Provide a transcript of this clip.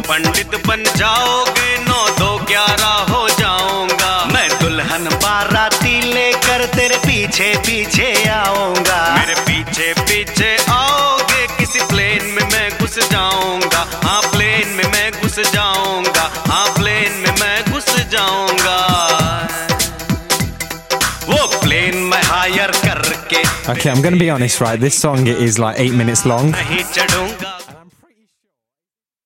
पंडित बन जाओगे 9 2 11 हो जाऊंगा। मैं दुल्हन बाराती लेकर तेरे पीछे पीछे आऊंगा। मेरे पीछे पीछे आओगे, किसी प्लेन में मैं घुस जाऊंगा। हाँ प्लेन में मैं घुस जाऊंगा, हाँ प्लेन में मैं घुस जाऊंगा। वो प्लेन में हायर करके। Okay, I'm going to be honest, right? This song is like 8 minutes long. नहीं चढ़ूंगा।